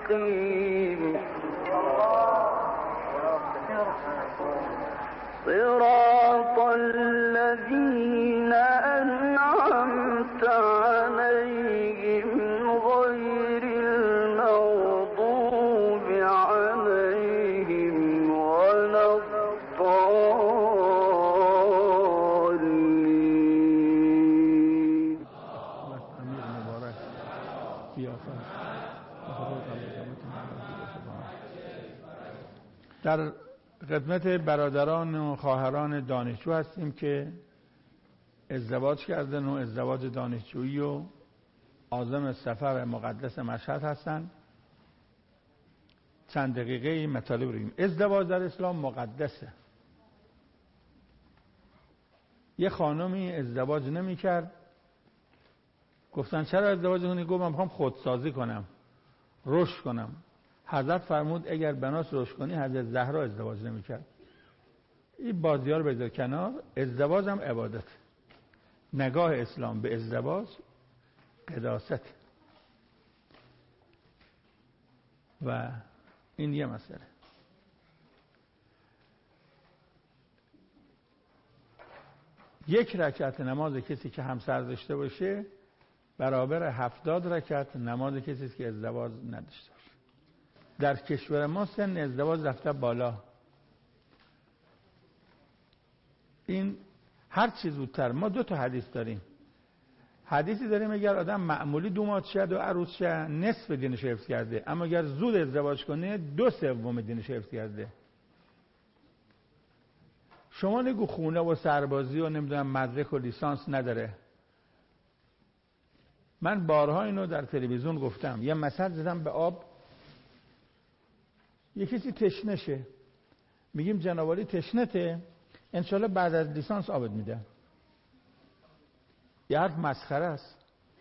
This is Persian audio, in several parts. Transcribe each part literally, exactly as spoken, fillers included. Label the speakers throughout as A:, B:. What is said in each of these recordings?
A: مستقيم صراط الذين أنعمت عليهم غير المغضوب عليهم ولا الضالين.
B: در خدمت برادران و خواهران دانشجو هستیم که ازدواج کردن و ازدواج دانشجویی و عازم سفر مقدس مشهد هستند. چند دقیقه مطالب بگیم. ازدواج در اسلام مقدسه. یه خانمی ازدواج نمی کرد، گفتن چرا ازدواج کنی؟ گفت من میخوام خودسازی کنم، رشد کنم. حضرت فرمود اگر بناس رشد کنی حضرت زهرا ازدواج نمی کرد. این بازی ها رو بذار کنار. ازدواج هم عبادت. نگاه اسلام به ازدواج قداست و این یه مسئله. یک رکعت نماز کسی که همسر داشته باشه برابر هفتاد رکعت نماز کسی که ازدواج نداشته باشه. در کشور ما سن ازدواج رفته بالا. این هر چیز زودتر. ما دو تا حدیث داریم. حدیثی داریم اگر آدم معمولی دومات شد و عروس شد نصف دینش حفظ کرده، اما اگر زود ازدواج کنه دو سوم دینش حفظ کرده. شما نگو خونه و سربازی و نمیدونم مدرک و لیسانس نداره. من بارها اینو در تلویزیون گفتم. یه مثل زدم به آب. یه کسی تشنشه، میگیم جنابالی تشنته، انشالله بعد از لیسانس آبت میده. یه حرف مسخره است.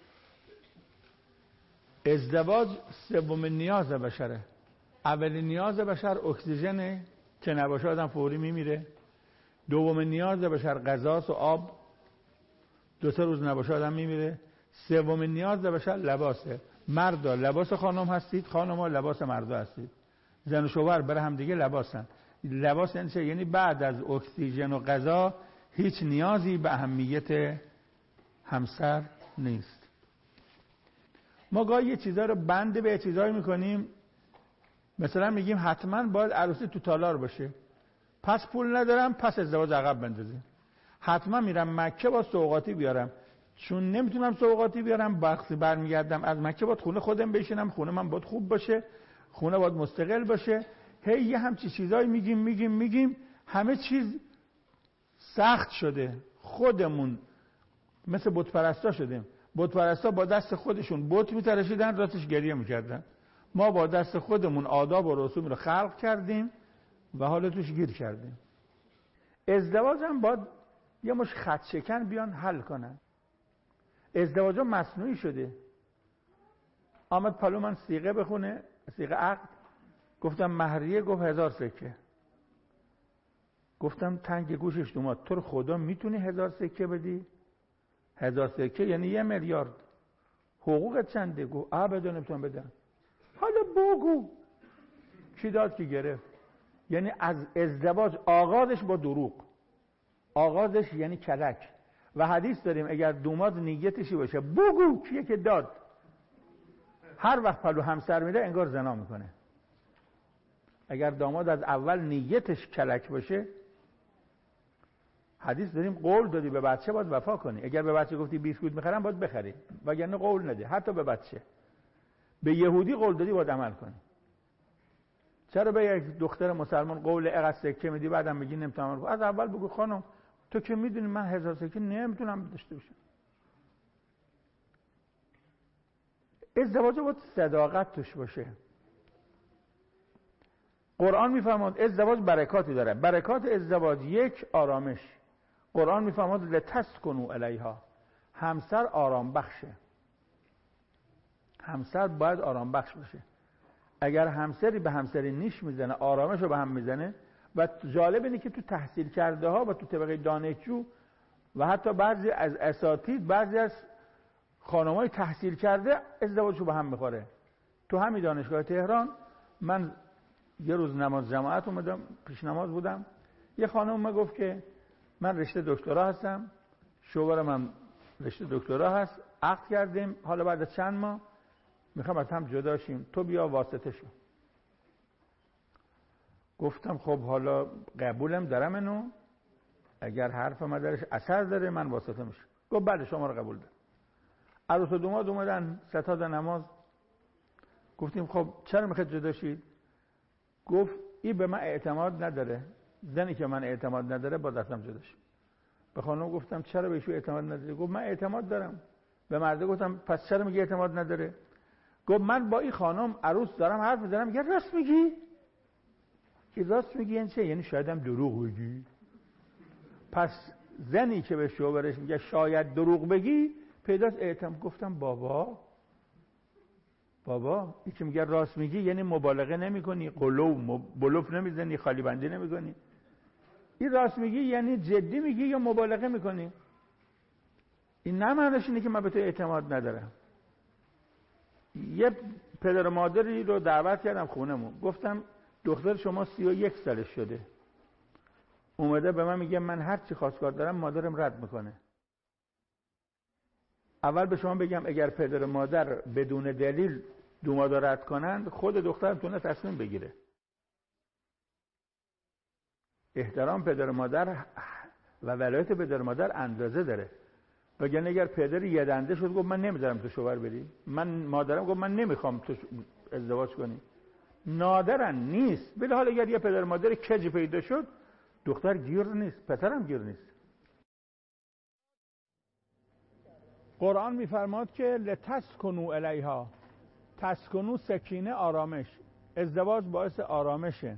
B: ازدواج سومین نیاز بشره. اولین نیاز بشر اکسیژنه که نباشه آدم فوری میمیره. دومین نیاز بشر غذاست و آب، دو سه روز نباشه آدم میمیره. سومین نیاز بشر لباسه. مردا لباس خانم هستید، خانم‌ها لباس مردا هستید. زن و شوهر برای هم دیگه لباسن. لباس یعنی چه؟ یعنی بعد از اکسیژن و غذا هیچ نیازی به اهمیت همسر نیست. ما گاهی یه چیزا رو بند به چیزایی میکنیم. مثلا میگیم حتما باید عروسی تو تالار باشه، پس پول ندارم پس ازدواج عقب بندازیم. حتما میرم مکه با سوغاتی بیارم، چون نمیتونم سوغاتی بیارم وقتی برمیگردم از مکه باید خونه خودم بشینم، خونه من باید خوب باشه، خونه باید مستقل باشه. هی یه همچی چیزایی میگیم میگیم میگیم همه چیز سخت شده. خودمون مثل بت پرستا شدیم. بت پرستا با دست خودشون بت میتراشیدن، راستش گریه میکردن. ما با دست خودمون آداب و رسوم رو خلق کردیم و حالا توش گیر کردیم. ازدواج هم باید یه مش خط شکن بیان حل کنن. ازدواج ها مصنوعی شده. آمد پلو من صیغه بخونه، صیغه عقد. گفتم مهریه، گفت هزار سکه. گفتم تنگ گوشش دوماد، تو رو خدا میتونی هزار سکه بدی؟ هزار سکه یعنی یه میلیارد. حقوقت چنده؟ گفت ابدا نمیتونم بدم. حالا بگو کی داد کی گرفت. یعنی از ازدواج آغازش با دروغ، آغازش یعنی کلک. و حدیث داریم اگر دوماد نیتشی باشه بگو کیه که داد. هر وقت پلو همسر میده انگار زنا میکنه. اگر داماد از اول نیتش کلک باشه، حدیث داریم قول دادی به بچه باید وفا کنی. اگر به بچه گفتی بیسکویت میخرم باید بخری، وگرنه قول نده. حتی به بچه، به یهودی قول دادی باید عمل کنی. چرا به یک دختر مسلمان قول اقصد سکه میدی بعدم میگی نمیتونم؟ از اول بگو خانم تو که میدونی من هزار سکه نمیتونم داشته باشم. ازدواج باید صداقت توش باشه. قرآن میفرماد ازدواج برکاتی داره. برکات ازدواج یک، آرامش. قرآن میفرماد لتسکنوا الیها. همسر آرام بخشه. همسر باید آرام بخش باشه. اگر همسری به همسری نیش میزنه، آرامش رو به هم میزنه. و جالب اینه که تو تحصیل کرده ها و تو طبقه دانشجو و حتی بعضی از اساتید، بعضی از خانمای تحصیل کرده ازدواجشو به هم میخوره. تو همین دانشگاه تهران من یه روز نماز جماعت اومدم، پیش نماز بودم، یه خانم ما گفت که من رشته دکترا هستم، شوهرم هم رشته دکترا هست، عقد کردیم، حالا بعد از چند ماه میخوام از هم جدا شیم، تو بیا واسطه شو. گفتم خب حالا قبولم دارم اینو، اگر حرف ما درش اثر داره من واسطه میشم. گفت بله شما رو قبول دارم. عروس و داماد اومدن ستاد نماز، گفتیم خب چرا میخواید جدا شید؟ گفت این به من اعتماد نداره، زنی که من اعتماد نداره با دستم جدا شد. به خانم گفتم چرا بهش اعتماد نداری؟ گفت من اعتماد دارم. به مرد گفتم پس چرا میگی اعتماد نداره؟ گفت من با این خانم عروس دارم حرف میزنم، میگه راست میگی؟ که راست میگی یعنی چه؟ یعنی شاید هم دروغ بگی. پس زنی که به شوهرش میگه شاید دروغ بگی پیداست اعتماد. گفتم بابا بابا این که میگه راست میگی یعنی مبالغه نمی کنی، قلو بلوف نمیزنی، خالی بندی نمی کنی. این راست میگی یعنی جدی میگی یا مبالغه میکنی. این نه معنیش اینه که من به تو اعتماد ندارم. یه پدر و مادری رو دعوت کردم خونمون، گفتم دختر شما سی و یک سالش شده، اومده به من میگه من هر چی خواستگار دارم مادرم رد میکنه. اول به شما بگم اگر پدر و مادر بدون دلیل دومادا رد کنند، خود دختر میتونه تصمیم بگیره. احترام پدر و مادر و ولایت پدر و مادر اندازه داره. وگرنه اگر پدر یه دنده شد گفت من نمیذارم تو شوهر بری، من مادرم گفت من نمیخوام تو ازدواج کنی، نادرن نیست. ولی حالا اگر یه پدر مادر کج پیدا شد، دختر گیر نیست، پسرم گیر نیست. قرآن میفرماد که لتسکنوا الیها، تسکنو سکینه آرامش، ازدواج باعث آرامشه،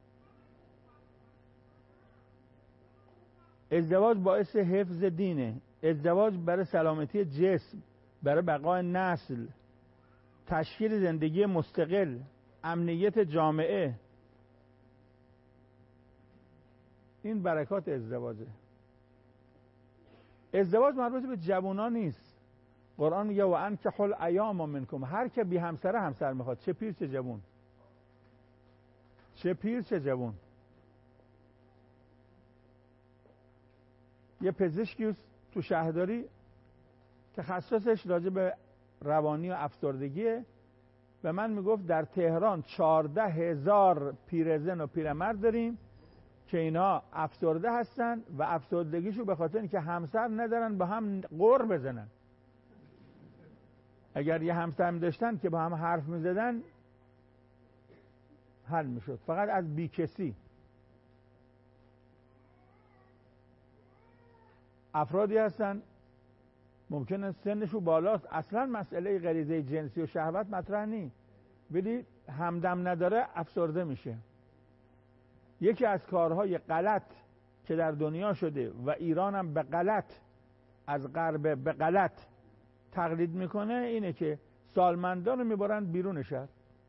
B: ازدواج باعث حفظ دینه، ازدواج برای سلامتی جسم، برای بقای نسل، تشکیل زندگی مستقل، امنیت جامعه. این برکات ازدواجه. ازدواج مربوط به جوونا نیست. قرآن میگه و انکحوا الایام منکم، هر که بی همسره همسر میخواد، چه پیر چه جوون، چه پیر چه جوون. یه پزشکی تو شهرداری تخصصش راجع به روانی و افسردگیه، به من میگفت در تهران چهارده هزار پیرزن و پیرمرد داریم که اینا افسرده هستن و افسردگیشو به خاطر اینکه همسر ندارن با هم قر بزنن. اگر یه همسر داشتن که با هم حرف میزدن حل میشد، فقط از بیکسی. افرادی هستن ممکنه سنشو بالاست، اصلا مسئله غریزه جنسی و شهوت مطرح نیست، ولی همدم نداره افسرده میشه. یکی از کارهای غلط که در دنیا شده و ایران هم به غلط از غرب به غلط تقلید میکنه اینه که سالمندان رو میبرن بیرون شهر.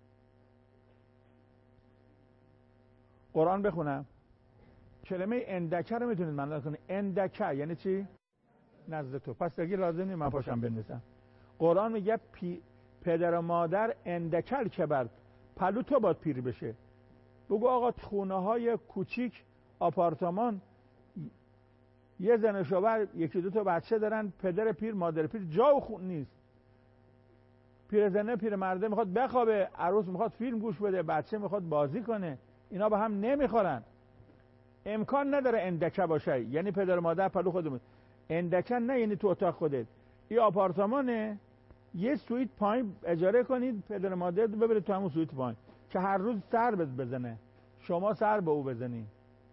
B: قرآن بخونم، کلمه اندکه رو میتونید معنی کنید. اندکه یعنی چی؟ نزد تو. پس دیگه لازم نیست من پاشم بنویسم. قرآن میگه پی... پدر و مادر اندکل کبر، پلو تو باید پیر بشه. بگو آقا خونه های کوچیک آپارتمان یه زن و شوهر یکی دو تا بچه دارن، پدر پیر مادر پیر، جا و خون نیست. پیر زنه پیر مرده میخواد بخوابه، عروس میخواد فیلم گوش بده، بچه میخواد بازی کنه، اینا با هم نمیخورن. امکان نداره اندکه باشه، یعنی پدر و مادر پلو خودمون. اندکه نه یعنی تو اتاق خودت. این آپارتمانه، یه سویت پایین اجاره کنید، پدر و مادر ببرید تو همون سویت پایین که هر روز سر بزنه، شما سر به او بزنید.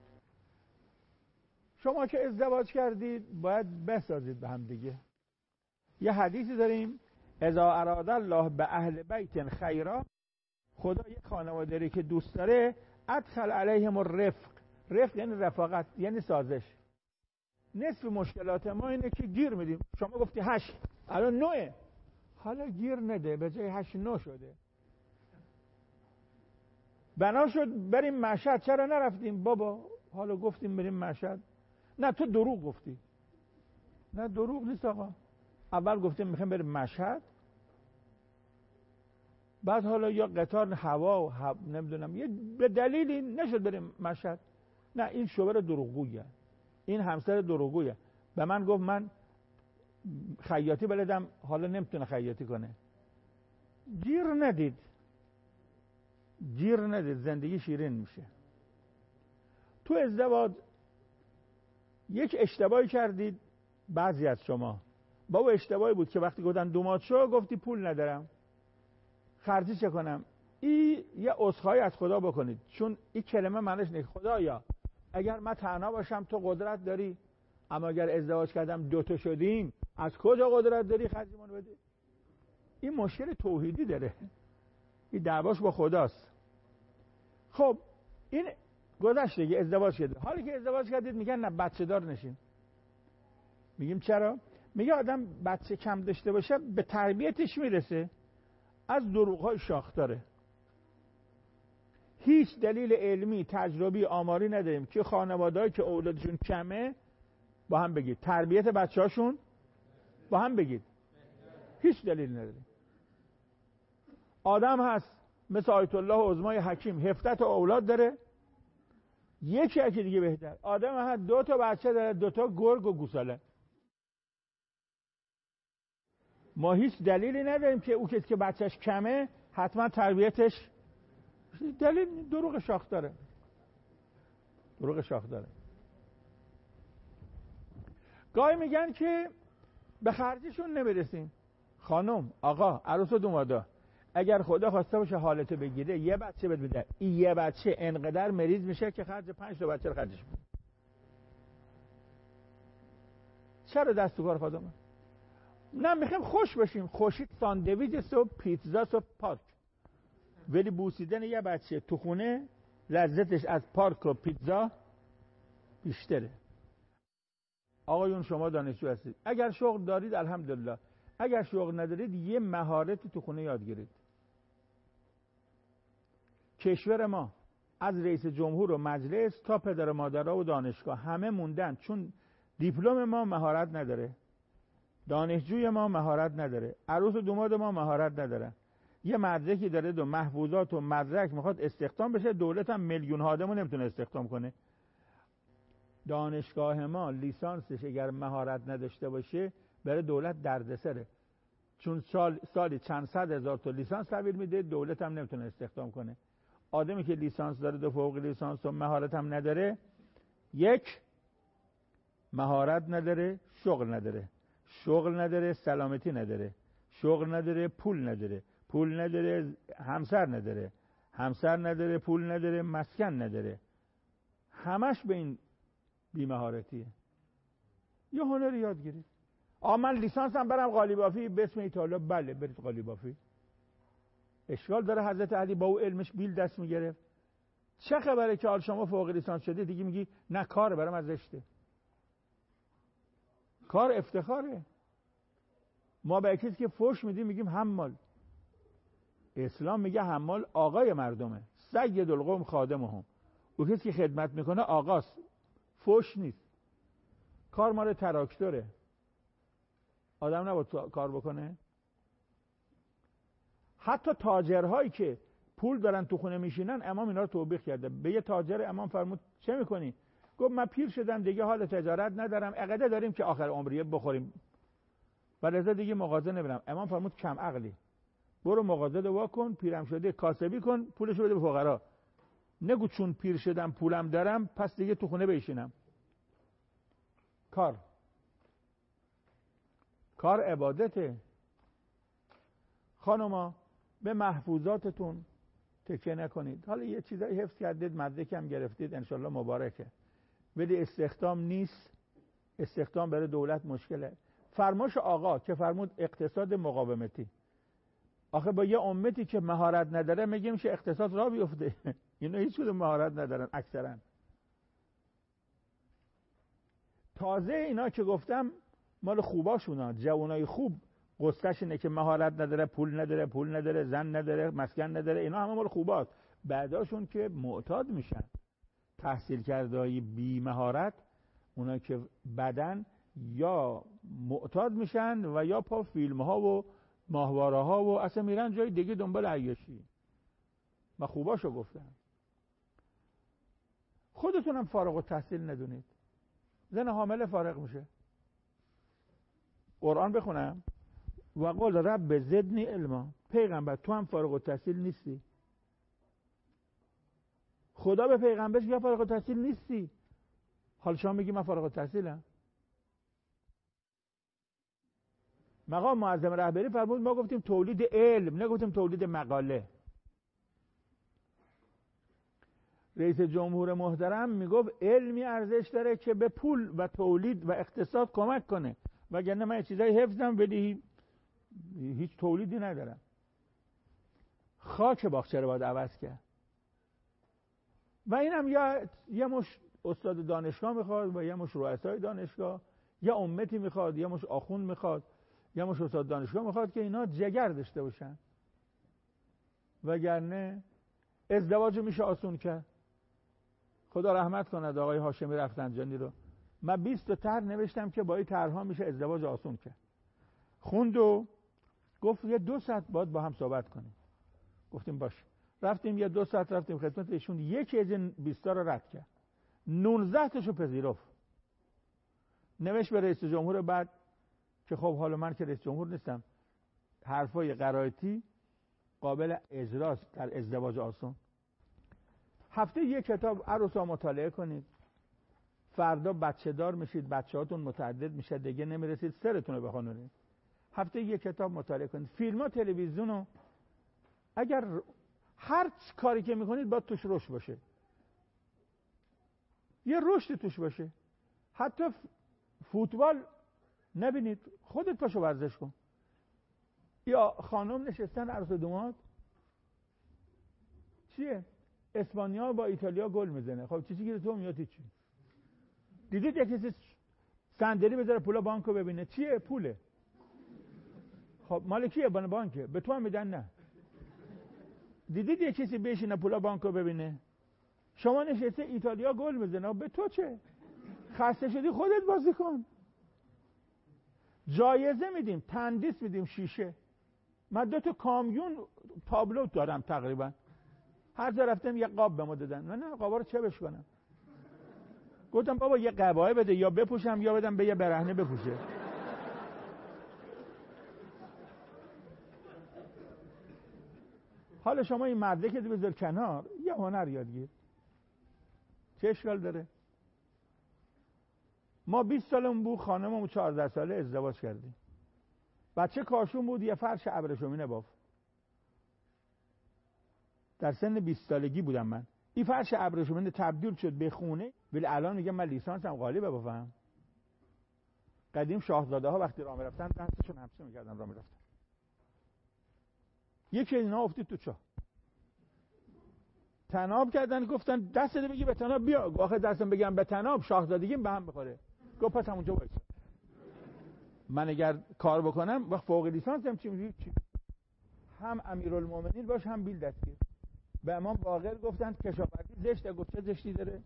B: شما که ازدواج کردید باید بسازید به هم دیگه. یه حدیثی داریم اذا اراد الله به اهل بیت خیرا، خدا یک خانواده‌ای که دوست داره ادخل علیهم الرفق. رفق یعنی رفاقت، یعنی سازش. نصف مشکلات ما اینه که گیر میدیم. شما گفتی هشت، الان نوه، حالا گیر نده، به جای هشت نو شده. بنا شد بریم مشهد، چرا نرفتیم بابا؟ حالا گفتیم بریم مشهد. نه تو دروغ گفتی. نه دروغ نیست آقا. اول گفتیم میخوایم بریم مشهد، بعد حالا یا قطار هوا و هوا نمیدونم یه به دلیلی نشد بریم مشهد. نه این شوهر دروغگویه، این همسر دروغگویه. به من گفت من خیاطی بلدم، حالا نمیتونه خیاطی کنه. گیر ندید، گیر ندید، زندگی شیرین میشه. تو ازدواج یک اشتباهی کردید بعضی از شما. با او اشتباهی بود که وقتی گفتن دومات شو گفتی پول ندارم، خرجی چه کنم؟ این یه عذرخواهی از خدا بکنید، چون این کلمه معنیش نیست خدایا اگر من تنها باشم تو قدرت داری، اما اگر ازدواج کردم دوتا شدیم از کجا قدرت داری خرجمون بده؟ این مشکل توحیدی داره، این دعواش با خداست. خب این گذشته دیگه، ازدواج کرده. حالی که ازدواج کردید میگن نه بچه دار نشین. میگیم چرا؟ میگه آدم بچه کم داشته باشه به تربیتش میرسه، از دروغ‌های شاخداره. هیچ دلیل علمی تجربی آماری نداریم که خانواده‌ای که اولادشون کمه با هم بگید تربیت بچه‌هاشون با هم بگید هیچ دلیل نداریم. آدم هست مثل آیت الله عظمای حکیم هفده تا اولاد داره، یکی یکی دیگه بهتر. آدم هست دو تا بچه داره، دو تا گرگ و گوساله. ما هیچ دلیلی نداریم که او کسی که بچهش کمه حتما تربیتش دلیل دروغ شاخ داره، دروغ شاخ داره. گاهی میگن که به خرجشون نمیرسیم. خانم، آقا، عروس و دومادا، اگر خدا خواسته باشه حالتو بگیره یه بچه بد بده، این یه بچه انقدر مریض میشه که خرج پنج تا بچه رو خرجش میده. چرا دست تو کار خودمون؟ نه میخوایم خوش باشیم. خوشید ساندویچ و پیتزا و پارک، ولی بوسیدن یه بچه تو خونه لذتش از پارک و پیتزا بیشتره. آقایون شما دانشجو هستید، اگر شغل دارید الحمدلله، اگر شغل ندارید یه مهارتی تو خونه یاد گیرید. کشور ما از رئیس جمهور و مجلس تا پدر و مادرها و دانشگاه همه موندن، چون دیپلم ما مهارت نداره، دانشجوی ما مهارت نداره، عروس و دوماد ما مهارت نداره. یه مدرکی داره دو محفوظات و مدرک میخواد استخدام بشه، دولت هم میلیون ها آدمو نمیتونه استخدام کنه. دانشگاه ما لیسانسش اگر مهارت نداشته باشه برای دولت دردسره، چون سال سالی چند صد هزار تا لیسانس تحویل میده، دولت هم نمیتونه استخدام کنه. آدمی که لیسانس داره دو فوق لیسانس و مهارت هم نداره، یک مهارت نداره، شغل نداره، شغل نداره، سلامتی نداره، شغل نداره، پول نداره، پول نداره، همسر نداره، همسر نداره، پول نداره، مسکن نداره. همش به این بی‌مهارتیه. یه هنر یاد گیرید. آ من لیسانسم برم قالیبافی به اسم ایتالیا، بله برید قالیبافی. اشکال داره حضرت علی با او علمش بیل دست میگرفت؟ چه خبره که حال شما فوق لیسانس شدی دیگه میگی نه کار برام از زشته؟ کار افتخاره. ما به کسی که فوش میدیم میگیم حمال. اسلام میگه حمال آقای مردمه، سید القوم خادمهم. او کسی که خدمت میکنه آقاست، فوش نیست. کار مال تراکتوره، آدم نباید کار بکنه. حتی تاجرهایی که پول دارن تو خونه میشینن، امام اینا رو توبیخ کرده. به یه تاجر امام فرمود چه میکنی؟ گفت من پیر شدم دیگه حال تجارت ندارم، عقیده داریم که آخر عمریه بخوریم و لذا دیگه مغازه نمیرم. امام فرمود کم عقلی، برو مغازه رو وا کن، پیرم شده کاسبی کن، پولشو بده به فقرا. نگو چون پیر شدم پولم دارم پس دیگه تو خونه بشینم. کار کار عبادته. خانوما به محفوظاتتون تکیه نکنید. حالا یه چیزایی حفظ کردید، مدرک هم گرفتید، انشالله مبارکه، ولی استخدام نیست. استخدام برای دولت مشکله. فرماش آقا که فرمود اقتصاد مقاومتی، آخه با یه امتی که مهارت نداره میگیم میشه اقتصاد راه بیفته؟ اینا هیچ کدوم مهارت ندارن اکثرا. تازه اینا که گفتم مال خوباشونا، جوانای خوب قصهش اینه که مهارت نداره، پول نداره، پول نداره، زن نداره، مسکن نداره، اینا همه مال خوباست. بعداشون که معتاد میشن، تحصیل کرده‌ای بی مهارت، اونا که بدن یا معتاد میشن و یا پا فیلم ها و ماهواره ها و اصلا میرن جای دیگه دنبال عیاشی. من خوباشو گفتم. خودتونم فارغ التحصیل ندونید. زن حامله فارغ میشه. قرآن بخونم و قال رب زدنی علما. پیغمبر تو هم فارغ التحصیل نیستی. خدا به پیغمبرش میگه فارغ التحصیل نیستی. حال شما میگی من فارغ التحصیلم. مقام معظم رهبری فرمود ما گفتیم تولید علم، نگفتیم تولید مقاله. رئیس جمهور محترم میگفت علمی ارزش داره که به پول و تولید و اقتصاد کمک کنه، وگرنه من چیزای حفظم ولی هیچ تولیدی ندارم. خاک باغچه رو باید عوض کرد. و اینم یا یه مش استاد دانشگاه میخواد و یه مش رؤسای دانشگاه، یا امتی میخواد، یه مش آخوند میخواد، یه مش استاد دانشگاه میخواد که اینا جگر داشته باشن، وگرنه ازدواج میشه آسون کرد. خدا رحمت کند آقای هاشمی رفسنجانی رو. من بیست تا طرح نوشتم که با این طرح‌ها میشه ازدواج آسون کرد. خوند و گفت یه دو ساعت باید با هم صحبت کنیم. گفتیم باشه. رفتیم یه دو ساعت رفتیم خدمت ایشون، یکی از این بیست تا رو رد کرد. نوزده تاشو پذیرفت. نوشت به رئیس جمهور بعد که خب حالا من که رئیس جمهور نیستم، حرفای قرائتی قابل اجراست در ازدواج آسون. هفته یک کتاب عروسا مطالعه کنید. فردا بچه دار میشید، بچه هاتون متعدد میشه، دیگه نمیرسید سرتون رو بخونید. هفته یک کتاب مطالعه کنید. فیلم ها تلویزیون رو اگر هر کاری که میکنید باید توش رشد باشه، یه رشد توش باشه. حتی فوتبال نبینید، خودت پاشو ورزش کن. یا خانم نشستن عروس و داماد چیه؟ اسپانیا با ایتالیا گل میزنه. خب چی چیزی تو میاد چی؟ دیدید یک کسی صندلی بذاره پولا بانکو ببینه چیه؟ پوله. خب مال کیه؟ بان بانکه. به تو هم میدن نه. دیدید یک کسی بشینه پولا بانکو ببینه؟ شما نشسته ایتالیا گل میزنه، به تو چه؟ خسته شدی خودت بازی کن. جایزه میدیم، تندیس میدیم، شیشه. من دو تا کامیون تابلو دارم تقریبا. هر جا رفتم یه قاب به ما دادن. من نه قابا رو چه بش کنم؟ گفتم بابا یه قبای بده، یا بپوشم یا بدم به یه برهنه بپوشه. حالا شما این مرده که بذار کنار، یه هنر یاد گیر. چه اشکال داره؟ ما بیست سالمون بود، خانممون چهارده ساله ازدواج کردیم. بچه کاشون بود، یه فرش ابریشمی بافت. در سن بیست سالگی بودم من. این فرش ابریشمی تبدیل شد به خونه، ولی الان میگم من لیسانسم قالی ببافم. قدیم شاهزاده ها وقتی راه میرفتن دستشون همسه میکردن راه میرفتن. یکی اینا افتید تو چاه. تناب کردن، گفتن دستت بگی به تناب بیا. آخه دستم بگم به تناب شاهزادگیم به هم بخوره. گفت پس همونجا وایس. من اگر کار بکنم وقت فوق لیسانسم چی میگی چی؟ هم امیرالمومنین باش هم بیل دستگیر. به امام باقر گفتن کشاورزی زشته، گفت چه زشتی داره؟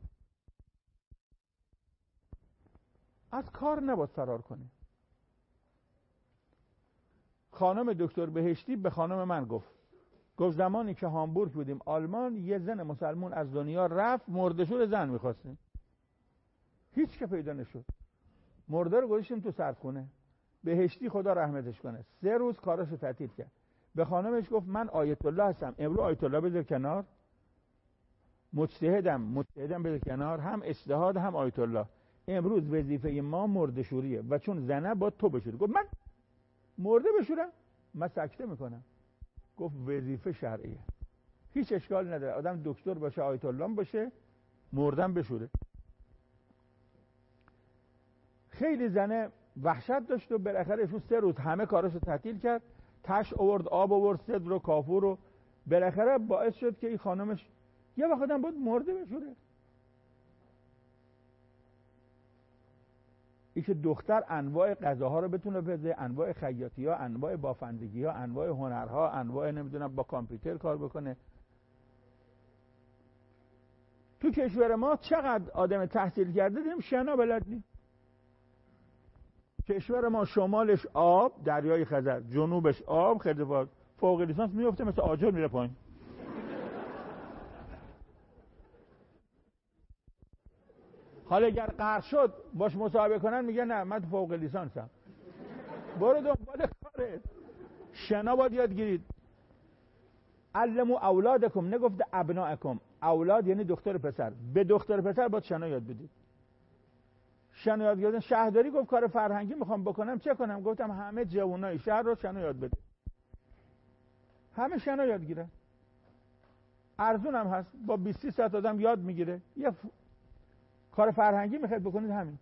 B: از کار نباید فرار کنه. خانم دکتر بهشتی به خانم من گفت گفت زمانی که هامبورگ بودیم آلمان، یه زن مسلمون از دنیا رفت، مرده‌شور زن می‌خواستیم، هیچ که پیدا نشد. مرده رو گذاشتیم تو سردخونه. بهشتی خدا رحمتش کنه سه روز کاراشو تعطیل کرد. به خانمش گفت من آیت الله هستم، امروز آیت الله بذار کنار، مجتهدم مجتهدم بذار کنار، هم اجتهاد هم آیت الله. امروز وظیفه ما مرده‌شوریه و چون زنه با تو بشوره. گفت من مرده بشورم؟ من سکته میکنم. گفت وظیفه شرعیه، هیچ اشکال نداره، آدم دکتر باشه آیت الله باشه مردم بشوره. خیلی زنه وحشت داشت و بالاخره ایشون سه روز همه کاراشو تعطیل کرد، تش آورد، آب آورد، صدر و کافور رو، بالاخره باعث شد که این خانمش یه وقت آدم بود مرده بشوره. این که دختر انواع غذاها رو بتونه بده، انواع خیاطی ها، انواع بافندگی ها، انواع هنرها، انواع نمیدونم با کامپیوتر کار بکنه. تو کشور ما چقدر آدم تحصیل کرده داریم شنا بلد نیم. کشور ما شمالش آب، دریای خزر، جنوبش آب، خردفات، فوق لیسانس میفته مثل آجر میره پایین. حالا اگر قهر شد باش مصاحبه کنن میگه نه من فوق لیسانسم. برو دنبال کارت. شنا باید یاد گیرید. علموا اولادکم، نگفته ابناءکم. اولاد یعنی دختر پسر. به دختر پسر باید شنا یاد بدید. شنا یاد گرفتن. شهرداری گفت کار فرهنگی میخوام بکنم چه کنم؟ گفتم همه جوانای شهر رو شنا یاد بده. همه شنا یاد گیره. ارزون هم هست. با بیست ساعت آدم یاد میگیره. یه ف... کار فرهنگی میخواید بکنید همین.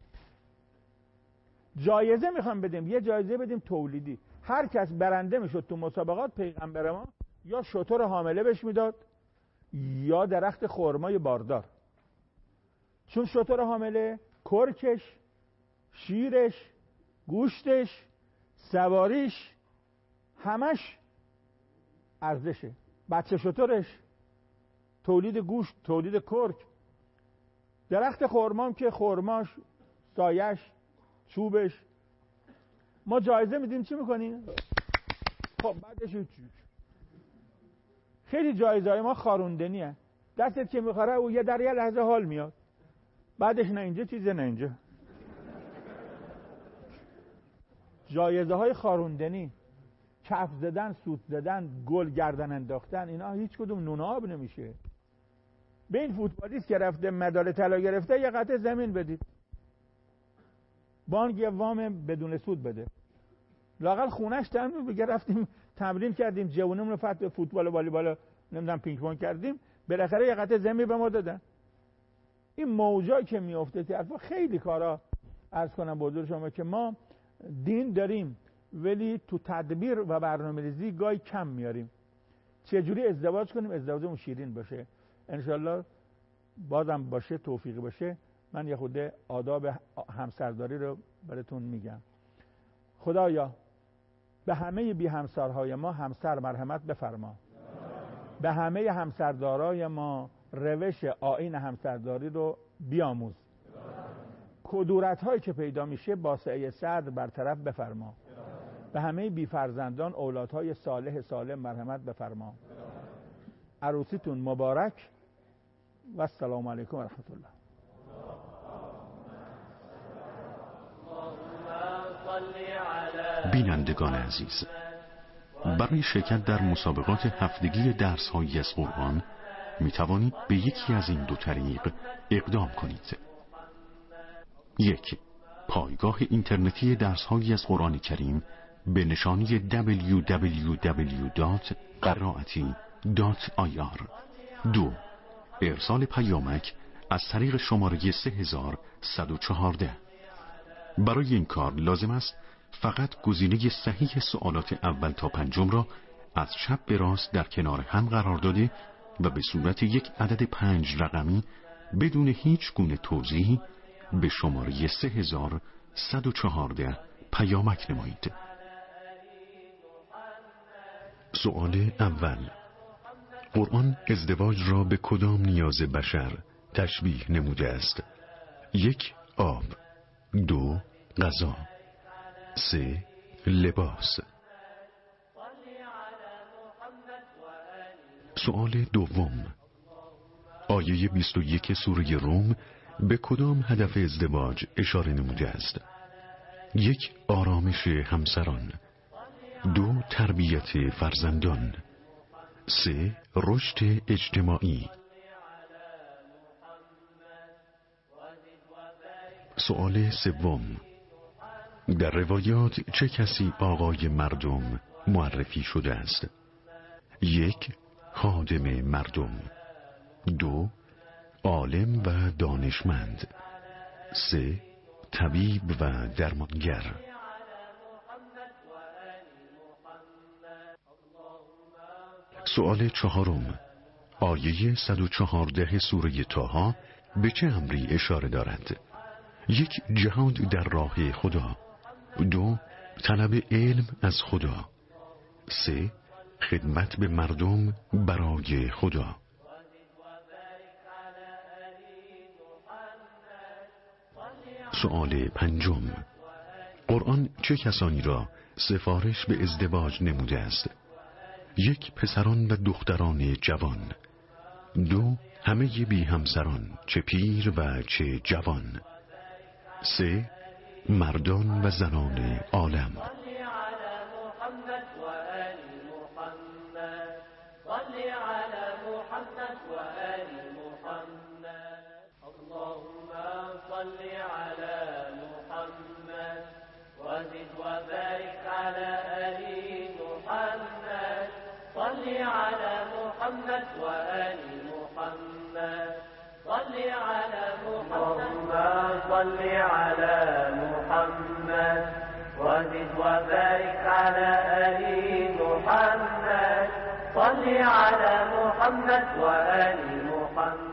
B: جایزه میخوام بدیم. یه جایزه بدیم تولیدی. هر کس برنده میشد تو مسابقات پیغمبر ما یا شتر حامله بهش میداد یا درخت خرمای باردار. چون شتر حامله کرکش، شیرش، گوشتش، سواریش همش ارزشه. بچه شترش، تولید گوشت، تولید کرک. درخت خرمام که خرماش، سایش، چوبش. ما جایزه میدیم چی میکنیم؟ خب بعدش چی؟ خیلی جایزه های ما خاروندنیه. دستت که میخوره او یه در یه لحظه حال میاد. بعدش نه اینجا چیزه نه اینجا. جایزه های خاروندنی، کف زدن، سوت زدن، گل گردن انداختن، اینا هیچ کدوم نون آب نمیشه. به این فوتبالیست که رفته مدال طلا گرفته یه قطعه زمین بدید. بانک یه وام بدون سود بده. لااقل خونش تامین بگه رفتیم تمرین کردیم جوونمون رو فتح فوتبال و والیبال نمیدونم پینگ پونگ کردیم بالاخره یه قطعه زمین به ما دادن. این موجایی که میفته طرفا خیلی کارا عرض کنم بزرگ شما که ما دین داریم ولی تو تدبیر و برنامه‌ریزی گاهی کم میاریم. چجوری ازدواج کنیم ازدواجمون شیرین باشه. انشالله بازم باشه توفیقی باشه. من یه خود آداب همسرداری رو براتون میگم. خدایا به همه بی همسرهای ما همسر مرحمت بفرما. به همه همسردارای ما روش آیین همسرداری رو بیاموز. کدورت هایی که پیدا میشه با سعی صدر برطرف بفرما. به همه بی فرزندان اولادهای صالح سالم مرحمت بفرما. عروسیتون مبارک و السلام علیکم و رحمت الله.
C: بینندگان عزیز، برای شرکت در مسابقات هفتگی درس‌هایی از قرآن می توانید به یکی از این دو طریق اقدام کنید. یک، پایگاه اینترنتی درس‌هایی از قرآن کریم به نشانی دبلیو دبلیو دبلیو دات قرائتی دات آی آر. دو، ارسال پیامک از طریق شماره سه هزار و صد و چهارده. برای این کار لازم است فقط گزینه صحیح سوالات اول تا پنجم را از چپ به راست در کنار هم قرار داده و به صورت یک عدد پنج رقمی بدون هیچ گونه توضیحی به شماره سه هزار و صد و چهارده پیامک نمایید. سوال اول: قرآن ازدواج را به کدام نیاز بشر تشبیه نموده است؟ یک، آب. دو، غذا. سه، لباس. سوال دوم: آیه بیست و یک سوره روم به کدام هدف ازدواج اشاره نموده است؟ یک، آرامش همسران. دو، تربیت فرزندان. سه، رشد اجتماعی. سوال سوم: در روایات چه کسی آقای مردم معرفی شده است؟ یک، خادم مردم. دو، عالم و دانشمند. سه، طبیب و درمانگر. سوال چهارم: آیه صد و چهارده سوره طه به چه امری اشاره دارد؟ یک، جهاد در راه خدا. دو، طلب علم از خدا. سه، خدمت به مردم برای خدا. سوال پنجم: قرآن چه کسانی را سفارش به ازدواج نموده است؟ یک، پسران و دختران جوان. دو، همه بی همسران، چه پیر و چه جوان. سه، مردان و زنان عالم.
D: صل على محمد وزد وبارك على آل محمد صل على محمد وآل محمد